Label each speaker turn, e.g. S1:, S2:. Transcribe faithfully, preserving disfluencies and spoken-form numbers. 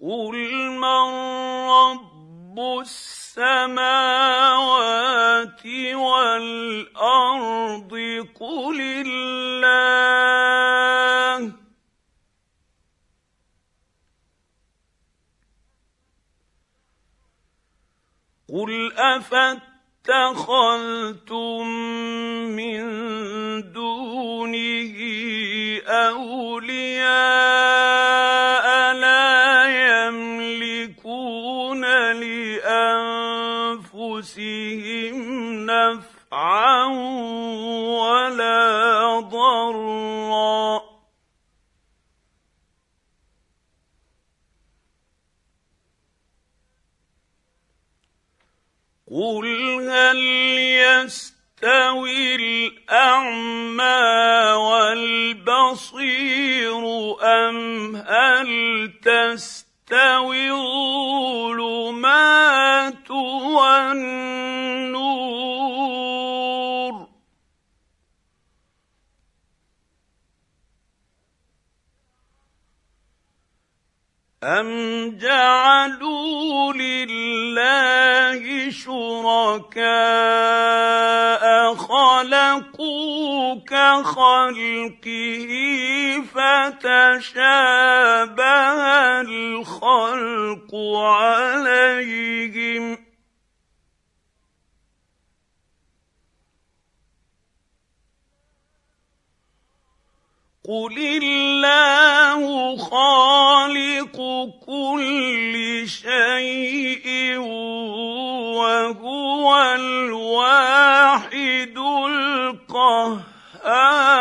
S1: قُلْ مَن رَّبُّ السَّمَاوَاتِ وَالْأَرْضِ قُلِ اللَّهُ قُلْ أَفَاتَّخَذْتُم مِّن دُونِهِ أَوْلِيَاءَ لَا يَمْلِكُونَ لِأَنفُسِهِمْ نَفْعًا وَلَا ضَرًّا قُلْ هَلْ يَسْتَوِي الْأَعْمَىٰ وَالْبَصِيرُ أَمْ هَلْ تَسْتَوِي الظُّلُمَاتُ وَالنُّورُ أَمْ جَعَلُوا لِلَّهِ شُرَكَاءَ خَلَقُوا كَخَلْقِهِ فَتَشَابَهَ الْخَلْقُ عَلَيْهِمْ ۚ قُلِ اللَّهُ خَالِقُ كُلِّ شَيْءٍ وَهُوَ الْوَاحِدُ الْقَهَّارُ